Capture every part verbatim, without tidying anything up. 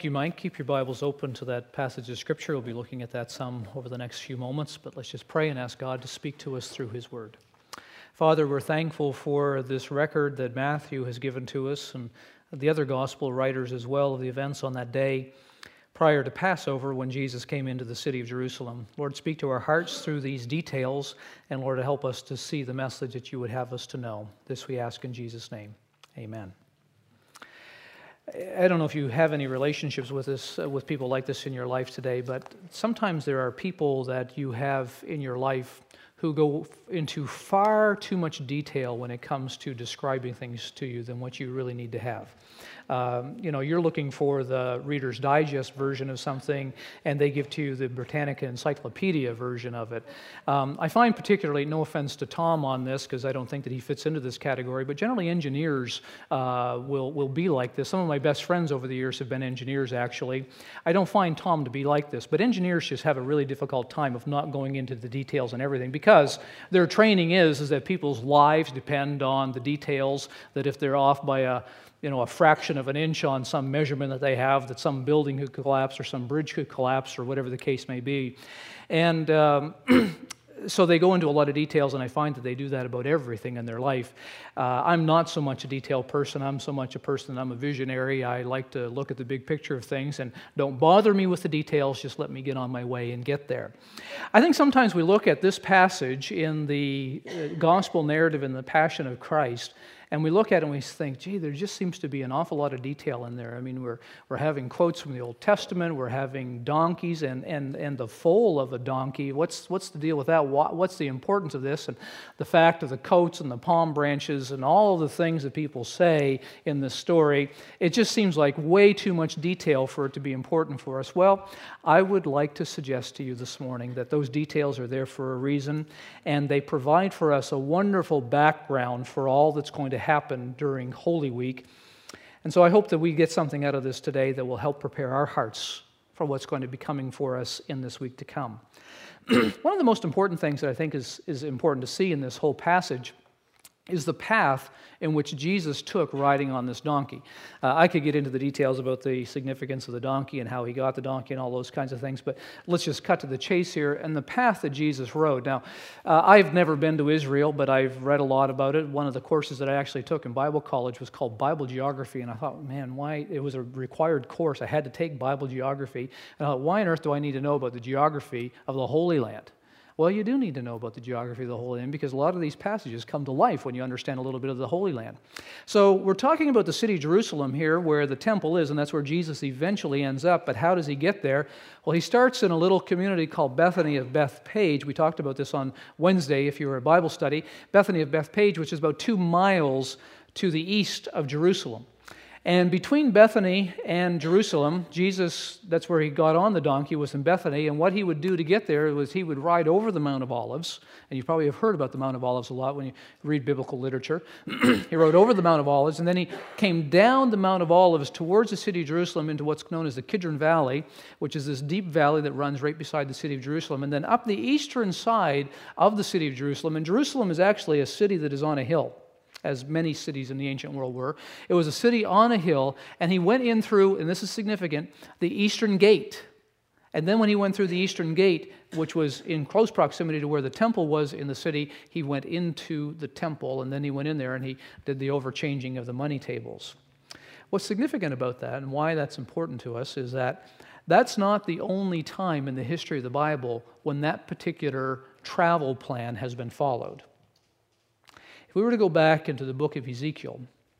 you, Mike. Keep your Bibles open to that passage of Scripture. We'll be looking at that some over the next few moments, but let's just pray and ask God to speak to us through His Word. Father, we're thankful for this record that Matthew has given to us and the other Gospel writers as well of the events on that day prior to Passover when Jesus came into the city of Jerusalem. Lord, speak to our hearts through these details, and Lord, help us to see the message that you would have us to know. This we ask in Jesus' name. Amen. I don't know if you have any relationships with this, uh, with people like this in your life today, but sometimes there are people that you have in your life who go into far too much detail when it comes to describing things to you than what you really need to have. Um, you know, you're looking for the Reader's Digest version of something, and they give to you the Britannica Encyclopedia version of it. Um, I find particularly, no offense to Tom on this, because I don't think that he fits into this category, but generally engineers uh, will, will be like this. Some of my best friends over the years have been engineers, actually. I don't find Tom to be like this, but engineers just have a really difficult time of not going into the details and everything, because their training is, is that people's lives depend on the details, that if they're off by a you know, a fraction of an inch on some measurement that they have, that some building could collapse or some bridge could collapse or whatever the case may be. And um, so they go into a lot of details, and I find that they do that about everything in their life. Uh, I'm not so much a detailed person. I'm so much a person, I'm a visionary. I like to look at the big picture of things, and don't bother me with the details, just let me get on my way and get there. I think sometimes we look at this passage in the gospel narrative in the Passion of Christ, and we look at it and we think, gee, there just seems to be an awful lot of detail in there. I mean, we're we're having quotes from the Old Testament, we're having donkeys and and, and the foal of a donkey. What's what's the deal with that? What's the importance of this? And the fact of the coats and the palm branches and all of the things that people say in this story, it just seems like way too much detail for it to be important for us. Well, I would like to suggest to you this morning that those details are there for a reason, and they provide for us a wonderful background for all that's going to happen during Holy Week. And so I hope that we get something out of this today that will help prepare our hearts for what's going to be coming for us in this week to come. One of the most important things that I think is, is important to see in this whole passage is the path in which Jesus took riding on this donkey. Uh, I could get into the details about the significance of the donkey and how he got the donkey and all those kinds of things, but let's just cut to the chase here and the path that Jesus rode. Now, uh, I've never been to Israel, but I've read a lot about it. One of the courses that I actually took in Bible college was called Bible Geography, and I thought, man, why? It was a required course. I had to take Bible Geography, and I thought, why on earth do I need to know about the geography of the Holy Land? Well, you do need to know about the geography of the Holy Land because a lot of these passages come to life when you understand a little bit of the Holy Land. So we're talking about the city of Jerusalem here where the temple is, and that's where Jesus eventually ends up. But how does he get there? Well, he starts in a little community called Bethany of Bethpage. We talked about this on Wednesday if you were at Bible study. Bethany of Bethpage, which is about two miles to the east of Jerusalem. And between Bethany and Jerusalem, Jesus, that's where he got on the donkey, was in Bethany. And what he would do to get there was he would ride over the Mount of Olives. And you probably have heard about the Mount of Olives a lot when you read biblical literature. He rode over the Mount of Olives, and then he came down the Mount of Olives towards the city of Jerusalem into what's known as the Kidron Valley, which is this deep valley that runs right beside the city of Jerusalem. And then up the eastern side of the city of Jerusalem, and Jerusalem is actually a city that is on a hill, as many cities in the ancient world were. It was a city on a hill, and he went in through, and this is significant, the eastern gate. And then when he went through the eastern gate, which was in close proximity to where the temple was in the city, he went into the temple, and then he went in there and he did the overchanging of the money tables. What's significant about that, and why that's important to us, is that that's not the only time in the history of the Bible when that particular travel plan has been followed. If we were to go back into the book of Ezekiel,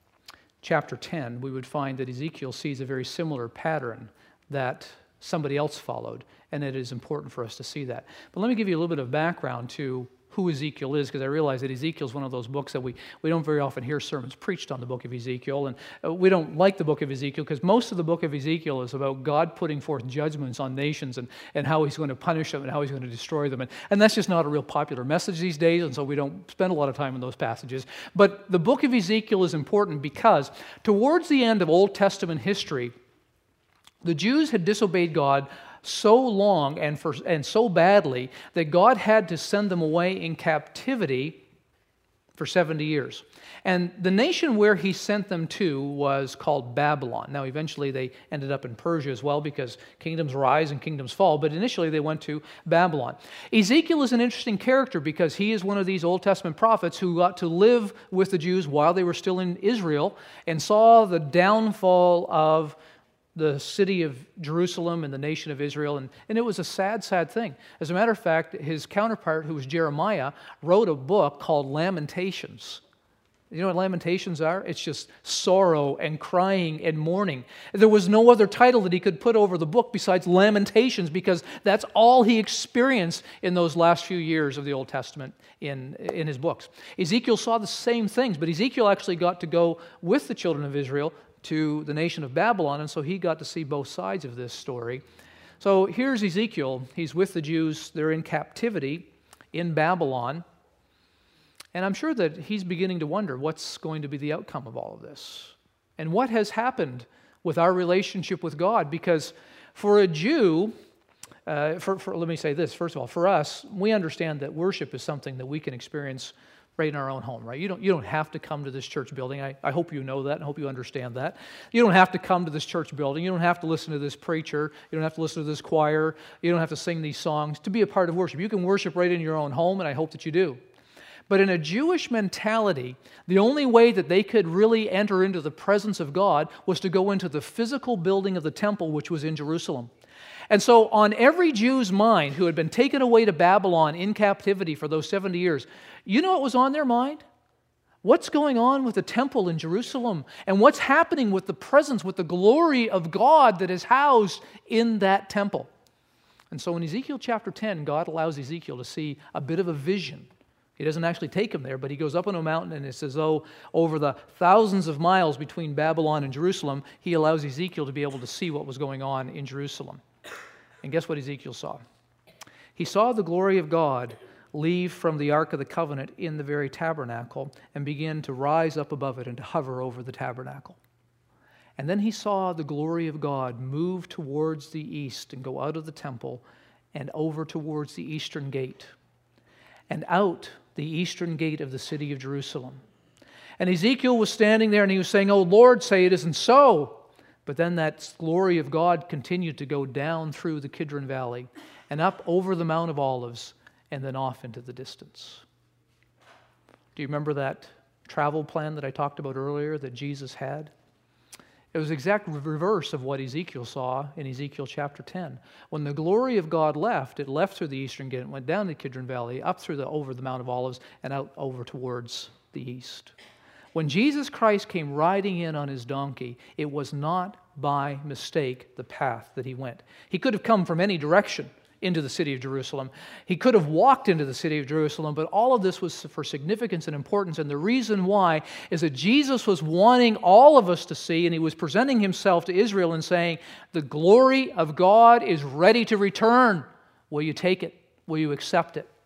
chapter ten, we would find that Ezekiel sees a very similar pattern that somebody else followed, and it is important for us to see that. But let me give you a little bit of background to who Ezekiel is, because I realize that Ezekiel is one of those books that we, we don't very often hear sermons preached on the book of Ezekiel, and uh, we don't like the book of Ezekiel because most of the book of Ezekiel is about God putting forth judgments on nations and, and how he's going to punish them and how he's going to destroy them, and, and that's just not a real popular message these days, and so we don't spend a lot of time in those passages. But the book of Ezekiel is important because towards the end of Old Testament history, the Jews had disobeyed God so long and for and so badly that God had to send them away in captivity for seventy years. And the nation where he sent them to was called Babylon. Now, eventually they ended up in Persia as well, because kingdoms rise and kingdoms fall, but initially they went to Babylon. Ezekiel is an interesting character because he is one of these Old Testament prophets who got to live with the Jews while they were still in Israel and saw the downfall of the city of Jerusalem and the nation of Israel, and, and it was a sad, sad thing. As a matter of fact, his counterpart, who was Jeremiah, wrote a book called Lamentations. You know what Lamentations are? It's just sorrow and crying and mourning. There was no other title that he could put over the book besides Lamentations, because that's all he experienced in those last few years of the Old Testament in, in his books. Ezekiel saw the same things, but Ezekiel actually got to go with the children of Israel to the nation of Babylon, and so he got to see both sides of this story. So here's Ezekiel. He's with the Jews. They're in captivity in Babylon, and I'm sure that he's beginning to wonder what's going to be the outcome of all of this, and what has happened with our relationship with God, because for a Jew, uh, for, for, let me say this, first of all, for us, we understand that worship is something that we can experience right in our own home, right? You don't, you don't have to come to this church building. I, I hope you know that and hope you understand that. You don't have to come to this church building. You don't have to listen to this preacher. You don't have to listen to this choir. You don't have to sing these songs to be a part of worship. You can worship right in your own home, and I hope that you do. But in a Jewish mentality, the only way that they could really enter into the presence of God was to go into the physical building of the temple, which was in Jerusalem. And so on every Jew's mind who had been taken away to Babylon in captivity for those seventy years, you know what was on their mind? What's going on with the temple in Jerusalem? And what's happening with the presence, with the glory of God that is housed in that temple? And so in Ezekiel chapter ten, God allows Ezekiel to see a bit of a vision. He doesn't actually take him there, but he goes up on a mountain, and it's as though over the thousands of miles between Babylon and Jerusalem, he allows Ezekiel to be able to see what was going on in Jerusalem. And guess what Ezekiel saw? He saw the glory of God leave from the Ark of the Covenant in the very tabernacle and begin to rise up above it and to hover over the tabernacle. And then he saw the glory of God move towards the east and go out of the temple and over towards the eastern gate and out the eastern gate of the city of Jerusalem. And Ezekiel was standing there and he was saying, "Oh Lord, say it isn't so." But then that glory of God continued to go down through the Kidron Valley and up over the Mount of Olives and then off into the distance. Do you remember that travel plan that I talked about earlier that Jesus had? It was the exact reverse of what Ezekiel saw in Ezekiel chapter ten. When the glory of God left, it left through the eastern gate, it went down the Kidron Valley, up through the over the Mount of Olives, and out over towards the east. When Jesus Christ came riding in on his donkey, it was not by mistake the path that he went. He could have come from any direction into the city of Jerusalem. He could have walked into the city of Jerusalem, but all of this was for significance and importance. And the reason why is that Jesus was wanting all of us to see, and he was presenting himself to Israel and saying, the glory of God is ready to return. Will you take it? Will you accept it?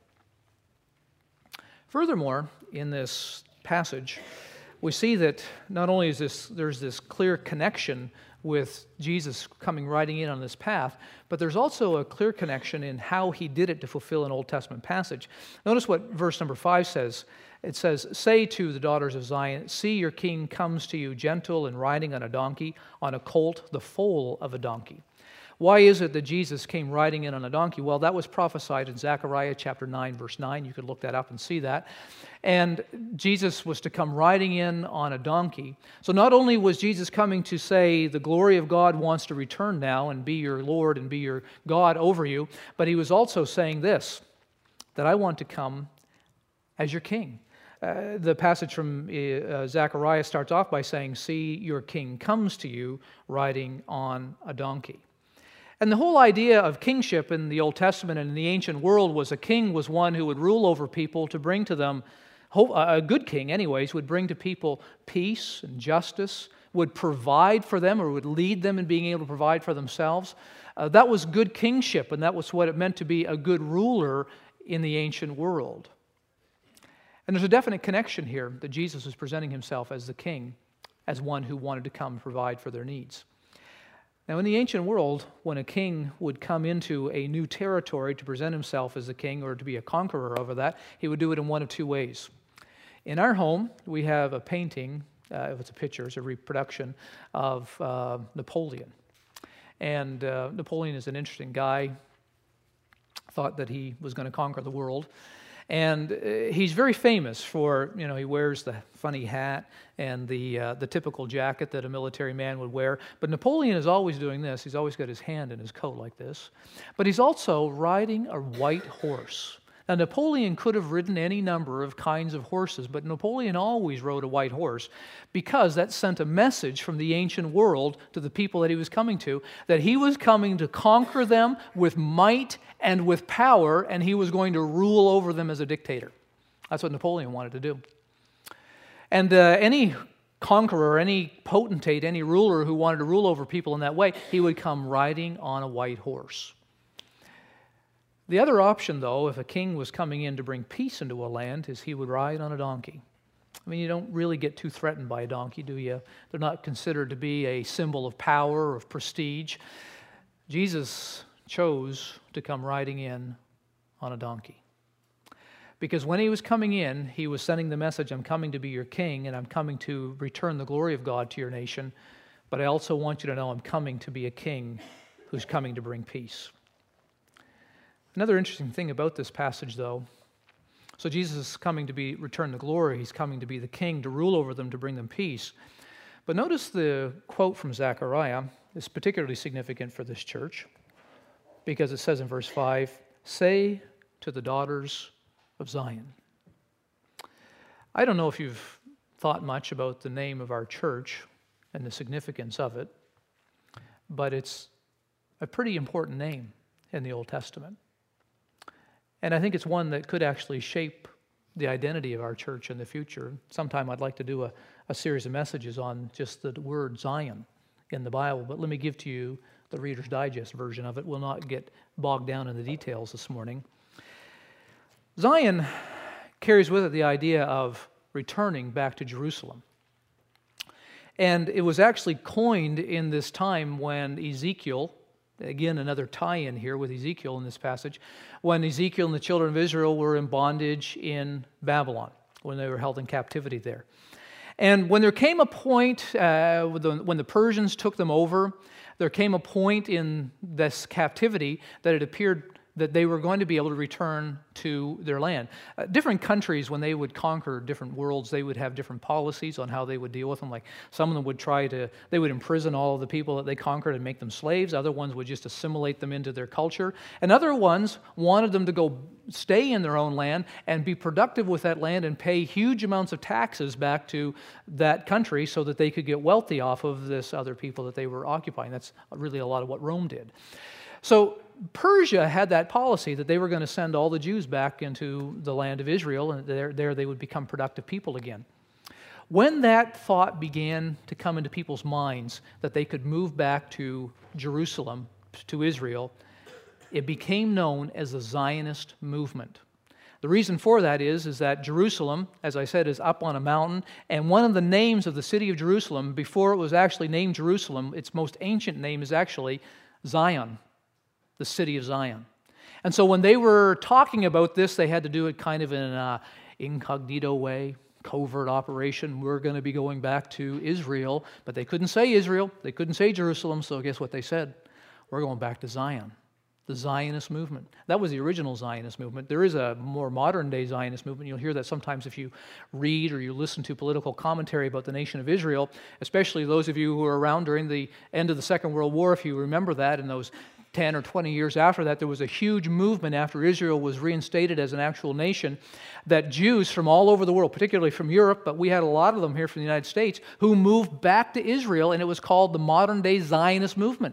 Furthermore, in this passage, we see that not only is this, there's this clear connection with Jesus coming riding in on this path, but there's also a clear connection in how he did it to fulfill an Old Testament passage. Notice what verse number five says. It says, "Say to the daughters of Zion, see your king comes to you gentle and riding on a donkey, on a colt, the foal of a donkey." Why is it that Jesus came riding in on a donkey? Well, that was prophesied in Zechariah chapter nine, verse nine. You could look that up and see that. And Jesus was to come riding in on a donkey. So not only was Jesus coming to say, the glory of God wants to return now and be your Lord and be your God over you, but he was also saying this, that I want to come as your king. Uh, the passage from uh, Zechariah starts off by saying, see, your king comes to you riding on a donkey. And the whole idea of kingship in the Old Testament and in the ancient world was a king was one who would rule over people to bring to them, a good king anyways, would bring to people peace and justice, would provide for them or would lead them in being able to provide for themselves. Uh, that was good kingship, and that was what it meant to be a good ruler in the ancient world. And there's a definite connection here that Jesus was presenting himself as the king, as one who wanted to come and provide for their needs. Now, in the ancient world, when a king would come into a new territory to present himself as a king or to be a conqueror over that, he would do it in one of two ways. In our home, we have a painting, uh, if it's a picture, it's a reproduction of uh, Napoleon. And uh, Napoleon is an interesting guy, thought that he was going to conquer the world. And uh, he's very famous for, you know, he wears the funny hat and the uh, the typical jacket that a military man would wear. But Napoleon is always doing this. He's always got his hand in his coat like this. But he's also riding a white horse. Now, Napoleon could have ridden any number of kinds of horses, but Napoleon always rode a white horse because that sent a message from the ancient world to the people that he was coming to, that he was coming to conquer them with might and with power, and he was going to rule over them as a dictator. That's what Napoleon wanted to do. And uh, any conqueror, any potentate, any ruler who wanted to rule over people in that way, he would come riding on a white horse. The other option, though, if a king was coming in to bring peace into a land, is he would ride on a donkey. I mean, you don't really get too threatened by a donkey, do you? They're not considered to be a symbol of power or of prestige. Jesus chose to come riding in on a donkey. Because when he was coming in, he was sending the message, I'm coming to be your king, and I'm coming to return the glory of God to your nation, but I also want you to know I'm coming to be a king who's coming to bring peace. Another interesting thing about this passage, though, so Jesus is coming to be return the glory. He's coming to be the king, to rule over them, to bring them peace. But notice the quote from Zechariah is particularly significant for this church because it says in verse five, say to the daughters of Zion. I don't know if you've thought much about the name of our church and the significance of it, but it's a pretty important name in the Old Testament. And I think it's one that could actually shape the identity of our church in the future. Sometime I'd like to do a, a series of messages on just the word Zion in the Bible, but let me give to you the Reader's Digest version of it. We'll not get bogged down in the details this morning. Zion carries with it the idea of returning back to Jerusalem. And it was actually coined in this time when Ezekiel, again, another tie-in here with Ezekiel in this passage, when Ezekiel and the children of Israel were in bondage in Babylon, when they were held in captivity there. And when there came a point, uh, when the Persians took them over, there came a point in this captivity that it appeared that they were going to be able to return to their land. Uh, different countries, when they would conquer different worlds, they would have different policies on how they would deal with them. Like some of them would try to, they would imprison all of the people that they conquered and make them slaves. Other ones would just assimilate them into their culture. And other ones wanted them to go stay in their own land and be productive with that land and pay huge amounts of taxes back to that country so that they could get wealthy off of this other people that they were occupying. That's really a lot of what Rome did. So Persia had that policy that they were going to send all the Jews back into the land of Israel, and there, there they would become productive people again. When that thought began to come into people's minds that they could move back to Jerusalem, to Israel, it became known as the Zionist movement. The reason for that is, is that Jerusalem, as I said, is up on a mountain, and one of the names of the city of Jerusalem, before it was actually named Jerusalem, its most ancient name is actually Zion, the city of Zion. And so when they were talking about this, they had to do it kind of in an incognito way, covert operation. We're going to be going back to Israel, but they couldn't say Israel. They couldn't say Jerusalem, so guess what they said? We're going back to Zion, the Zionist movement. That was the original Zionist movement. There is a more modern-day Zionist movement. You'll hear that sometimes if you read or you listen to political commentary about the nation of Israel, especially those of you who were around during the end of the Second World War, if you remember that, in those ten or twenty years after that, there was a huge movement after Israel was reinstated as an actual nation that Jews from all over the world, particularly from Europe, but we had a lot of them here from the United States, who moved back to Israel, and it was called the modern-day Zionist movement.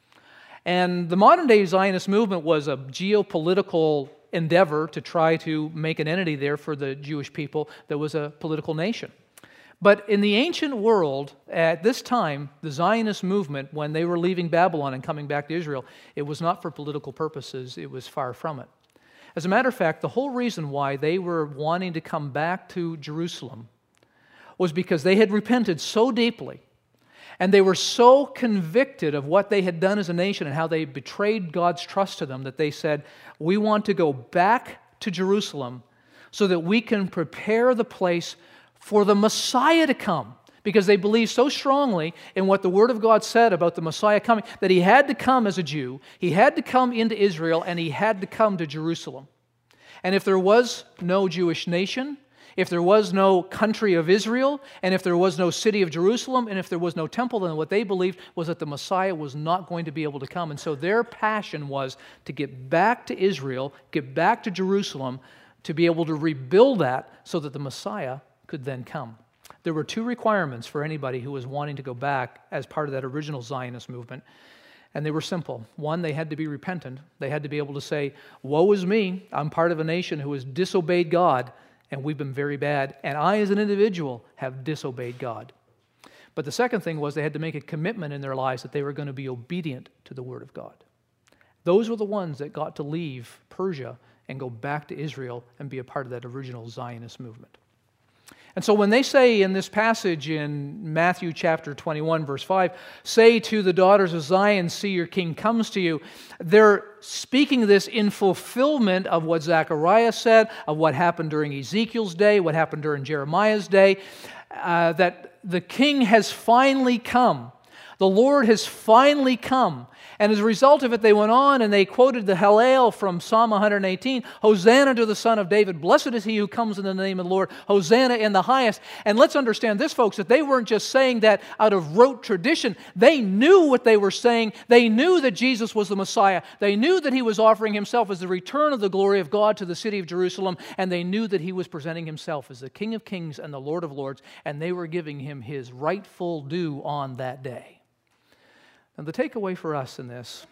And the modern-day Zionist movement was a geopolitical endeavor to try to make an entity there for the Jewish people that was a political nation. But in the ancient world, at this time, the Zionist movement, when they were leaving Babylon and coming back to Israel, it was not for political purposes. It was far from it. As a matter of fact, the whole reason why they were wanting to come back to Jerusalem was because they had repented so deeply, and they were so convicted of what they had done as a nation and how they betrayed God's trust to them that they said, we want to go back to Jerusalem so that we can prepare the place for the Messiah to come. Because they believed so strongly in what the Word of God said about the Messiah coming, that he had to come as a Jew, he had to come into Israel, and he had to come to Jerusalem. And if there was no Jewish nation, if there was no country of Israel, and if there was no city of Jerusalem, and if there was no temple, then what they believed was that the Messiah was not going to be able to come. And so their passion was to get back to Israel, get back to Jerusalem, to be able to rebuild that so that the Messiah could then come. There were two requirements for anybody who was wanting to go back as part of that original Zionist movement, and they were simple. One, they had to be repentant. They had to be able to say, woe is me, I'm part of a nation who has disobeyed God, and we've been very bad, and I as an individual have disobeyed God. But the second thing was they had to make a commitment in their lives that they were going to be obedient to the Word of God. Those were the ones that got to leave Persia and go back to Israel and be a part of that original Zionist movement. And so when they say in this passage in Matthew chapter twenty-one, verse five, say to the daughters of Zion, see your king comes to you, they're speaking this in fulfillment of what Zechariah said, of what happened during Ezekiel's day, what happened during Jeremiah's day, uh, that the king has finally come. The Lord has finally come. And as a result of it, they went on and they quoted the Hallel from Psalm one eighteen, Hosanna to the Son of David, blessed is he who comes in the name of the Lord, Hosanna in the highest. And let's understand this, folks, that they weren't just saying that out of rote tradition. They knew what they were saying. They knew that Jesus was the Messiah. They knew that he was offering himself as the return of the glory of God to the city of Jerusalem, and they knew that he was presenting himself as the King of Kings and the Lord of Lords, and they were giving him his rightful due on that day. And the takeaway for us in this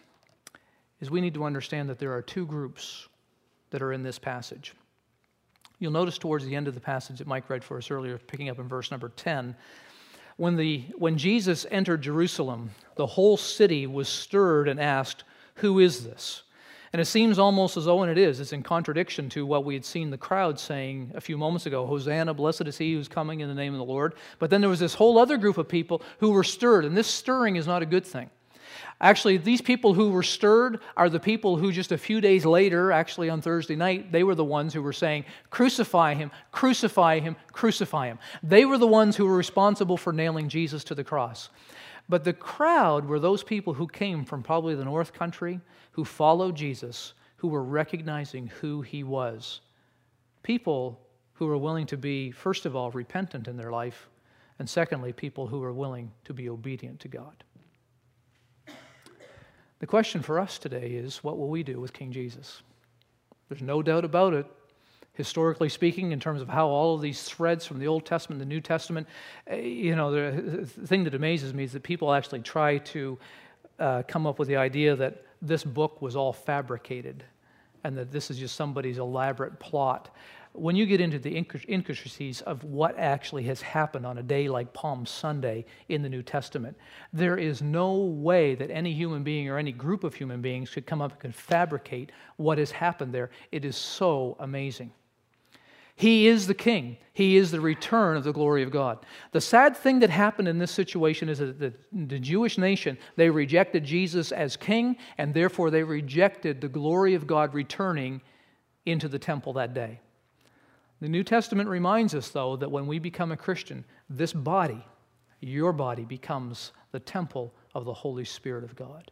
is we need to understand that there are two groups that are in this passage. You'll notice towards the end of the passage that Mike read for us earlier, picking up in verse number ten, when, the, when Jesus entered Jerusalem, the whole city was stirred and asked, who is this? And it seems almost as though, and it is, it's in contradiction to what we had seen the crowd saying a few moments ago, Hosanna, blessed is he who's coming in the name of the Lord. But then there was this whole other group of people who were stirred, and this stirring is not a good thing. Actually, these people who were stirred are the people who just a few days later, actually on Thursday night, they were the ones who were saying, crucify him, crucify him, crucify him. They were the ones who were responsible for nailing Jesus to the cross. But the crowd were those people who came from probably the North Country, who followed Jesus, who were recognizing who he was. People who were willing to be, first of all, repentant in their life, and secondly, people who were willing to be obedient to God. The question for us today is, what will we do with King Jesus? There's no doubt about it. Historically speaking, in terms of how all of these threads from the Old Testament and the New Testament, you know, the thing that amazes me is that people actually try to uh, come up with the idea that this book was all fabricated and that this is just somebody's elaborate plot. When you get into the intricacies of what actually has happened on a day like Palm Sunday in the New Testament, there is no way that any human being or any group of human beings could come up and could fabricate what has happened there. It is so amazing. He is the King. He is the return of the glory of God. The sad thing that happened in this situation is that the, the Jewish nation, they rejected Jesus as King, and therefore they rejected the glory of God returning into the temple that day. The New Testament reminds us, though, that when we become a Christian, this body, your body, becomes the temple of the Holy Spirit of God.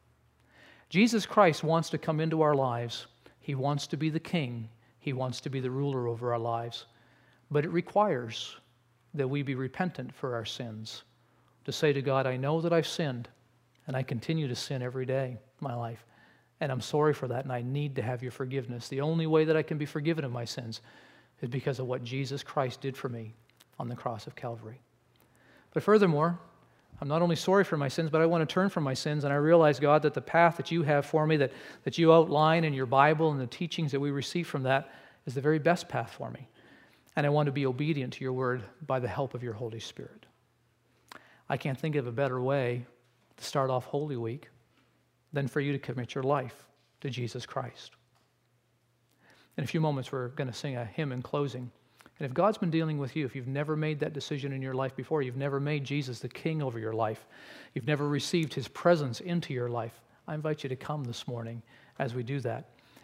Jesus Christ wants to come into our lives. He wants to be the King. He wants to be the ruler over our lives. But it requires that we be repentant for our sins. To say to God, I know that I've sinned, and I continue to sin every day in my life. And I'm sorry for that, and I need to have your forgiveness. The only way that I can be forgiven of my sins is because of what Jesus Christ did for me on the cross of Calvary. But furthermore, I'm not only sorry for my sins, but I want to turn from my sins, and I realize, God, that the path that you have for me, that, that you outline in your Bible and the teachings that we receive from that is the very best path for me. And I want to be obedient to your word by the help of your Holy Spirit. I can't think of a better way to start off Holy Week than for you to commit your life to Jesus Christ. In a few moments, we're going to sing a hymn in closing. And if God's been dealing with you, if you've never made that decision in your life before, you've never made Jesus the King over your life, you've never received his presence into your life, I invite you to come this morning as we do that.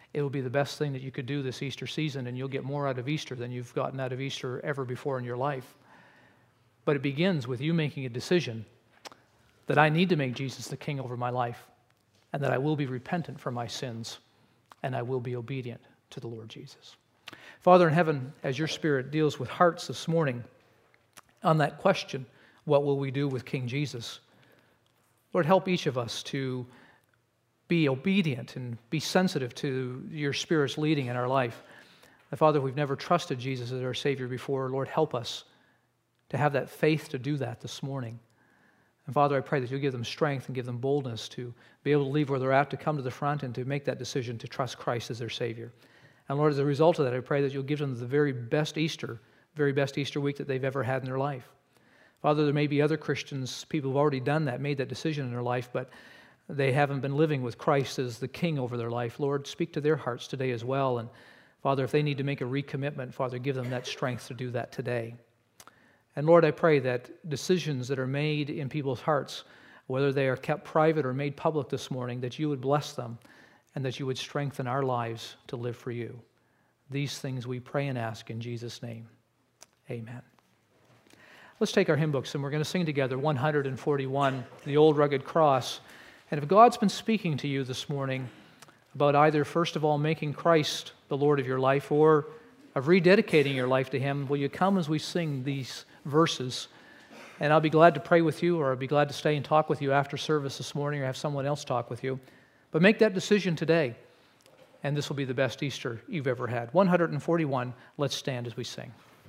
It will be the best thing that you could do this Easter season, and you'll get more out of Easter than you've gotten out of Easter ever before in your life. But it begins with you making a decision that I need to make Jesus the king over my life, and that I will be repentant for my sins, and I will be obedient to the Lord Jesus. Father in heaven, as your Spirit deals with hearts this morning on that question, what will we do with King Jesus? Lord, help each of us to be obedient and be sensitive to your Spirit's leading in our life. And Father, we've never trusted Jesus as our Savior before. Lord, help us to have that faith to do that this morning. And Father, I pray that you'll give them strength and give them boldness to be able to leave where they're at, to come to the front and to make that decision to trust Christ as their Savior. And Lord, as a result of that, I pray that you'll give them the very best Easter, very best Easter week that they've ever had in their life. Father, there may be other Christians, people who've already done that, made that decision in their life, but they haven't been living with Christ as the King over their life. Lord, speak to their hearts today as well. And Father, if they need to make a recommitment, Father, give them that strength to do that today. And Lord, I pray that decisions that are made in people's hearts, whether they are kept private or made public this morning, that you would bless them and that you would strengthen our lives to live for you. These things we pray and ask in Jesus' name. Amen. Let's take our hymn books and we're going to sing together one hundred forty-one, The Old Rugged Cross. And if God's been speaking to you this morning about either, first of all, making Christ the Lord of your life or of rededicating your life to Him, will you come as we sing these verses? And I'll be glad to pray with you, or I'll be glad to stay and talk with you after service this morning, or have someone else talk with you. But make that decision today, and this will be the best Easter you've ever had. one hundred forty-one, let's stand as we sing.